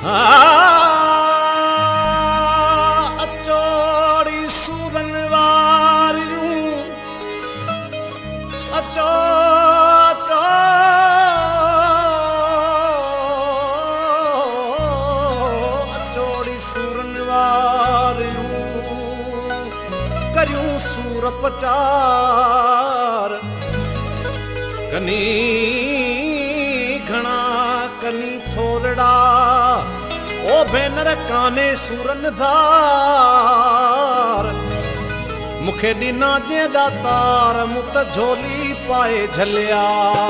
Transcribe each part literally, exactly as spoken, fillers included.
अचोड़ी सूरन वारियूं अचो अचो अचोड़ी सूरन वारियूं करियूं सूर पचार कनी घणा कनी थोरड़ा ओ भेनर काने सूरन धार मुखे ॾिना जे दातार मूं त झोली पाए झलिया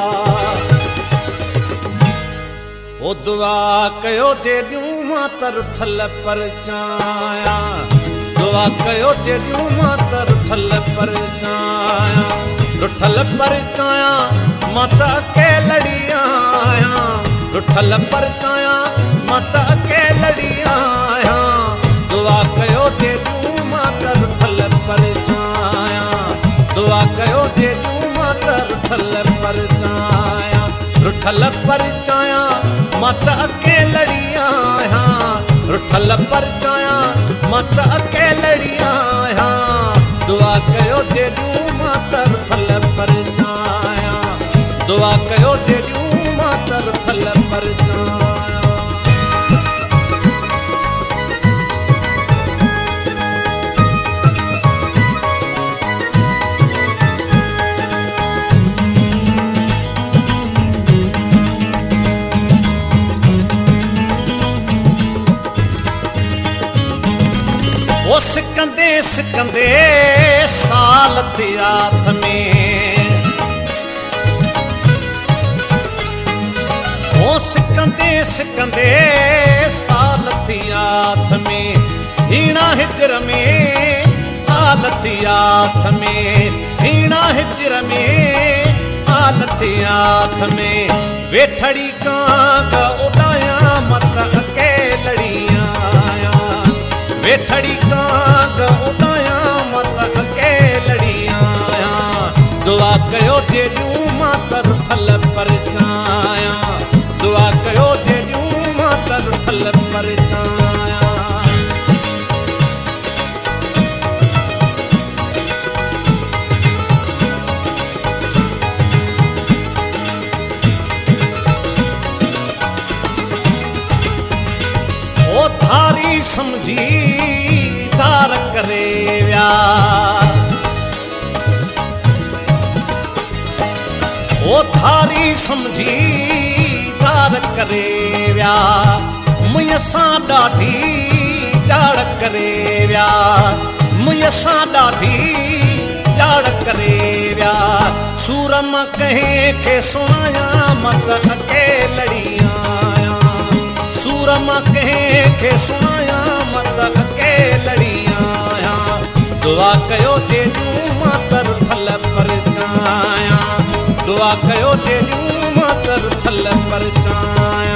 ओ दुआ कयो जेॾियूं मां त रुठल पर चाया दुआ कयो जेॾियूं मां त रुठल पर चाया रुठल पर चाया मां त अकेलड़ी आहियां रुठल पर चाया मां त अकेलड़ी आहियां दुआ कयो जेॾियूं मां त रुठल पर चाया दुआ कयो जेॾियूं मां त रुठल पर चाया रुठल पर चाया मां त अकेलड़ी आहियां रुठल पर चाया मां त अकेलड़ी आहियां दुआ कयो जेॾियूं मां त रुठल पर चाया दुआ कयो जेॾियूं मां त रुठल पर चाया ओ सिकंदे सिकंदे साल थियाथ में ओ सिकंदे सिकंदे साल थियाथ में हीणा हिजर में आल थियाथ में हीणा हिजर में आल थियाथ में वेठड़ी कांग उॾाया मत अकेलड़ी आया वेठड़ी कांग उॾाया मत अकेलड़ी आया दुआ कयो जेॾियूं मां त रुठल पर चाया दुआ कयो जेॾियूं मां त रुठल पर चाया ओ थारी समझी धार करे विया ओ थारी समझी धार करे विया मुंहिं सां ॾाढी ॼाड़ करे विया मुंहिं सां ॾाढी ॼाड़ करे विया सूर मां कंहिंखे सुणाया मां त अकेलड़ी आहियां सूर मां कंहिंखे सुणाया मां त अकेलड़ी आहियां दुआ कयो जेॾियूं मां त रुठल पर चाया दुआ कयो जेॾियूं मां त रुठल पर चाया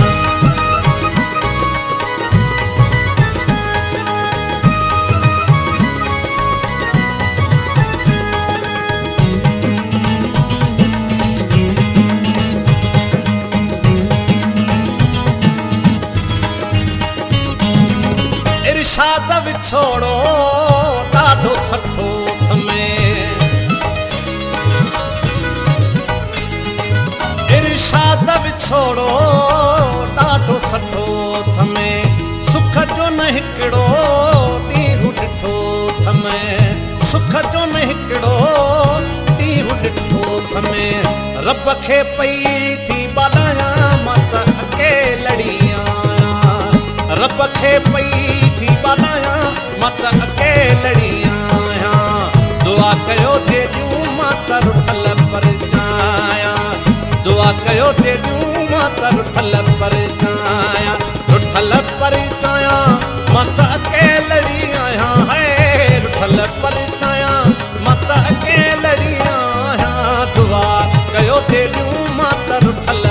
इरशाद विछोड़ो ॾाढो सठो में इरशाद विछोड़ो ॾाढो सठो में सुख जो न हिकिड़ो ॾींहुं ॾिठो में सुख जो न हिकिड़ो ॾींहुं ॾिठो में रब खे पई थी ॿालाया मां त अकेलड़ी आहियां रब खे पई थी ॿालाया मां त अकेलड़ी आहियां दुआ कयो जेॾियूं मां त रुठल पर चाया दुआ कयो जेॾियूं मां त रुठल पर चाया रुठल पर चाया मां त अकेलड़ी आहियां है रुठल पर चाया मां त अकेलड़ी आहियां दुआ कयो जेॾियूं मां त रुठल